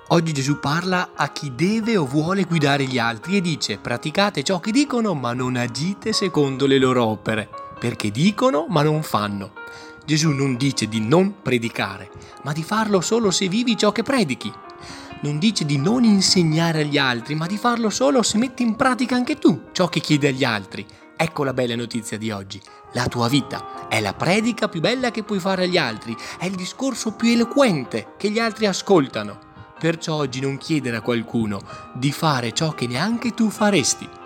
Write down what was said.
Oggi Gesù parla a chi deve o vuole guidare gli altri e dice: praticate ciò che dicono, ma non agite secondo le loro opere, perché dicono ma non fanno. Gesù non dice di non predicare, ma di farlo solo se vivi ciò che predichi. Non dice di non insegnare agli altri, ma di farlo solo se metti in pratica anche tu ciò che chiedi agli altri. Ecco la bella notizia di oggi. La tua vita è la predica più bella che puoi fare agli altri, è il discorso più eloquente che gli altri ascoltano. Perciò oggi non chiedere a qualcuno di fare ciò che neanche tu faresti.